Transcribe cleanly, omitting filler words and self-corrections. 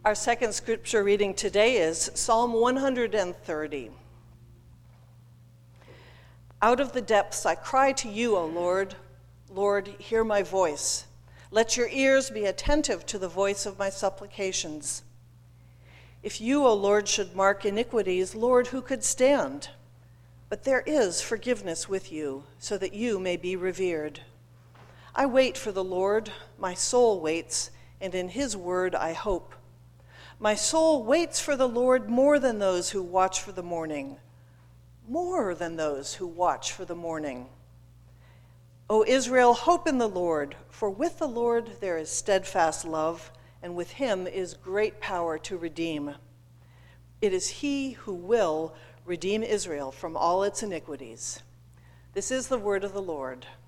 Our second scripture reading today is Psalm 130. Out of the depths I cry to you, O Lord. Lord, hear my voice. Let your ears be attentive to the voice of my supplications. If you, O Lord, should mark iniquities, Lord, who could stand? But there is forgiveness with you, so that you may be revered. I wait for the Lord, my soul waits, and in his word I hope. My soul waits for the Lord more than those who watch for the morning, more than those who watch for the morning. O Israel, hope in the Lord, for with the Lord there is steadfast love, and with him is great power to redeem. It is he who will redeem Israel from all its iniquities. This is the word of the Lord.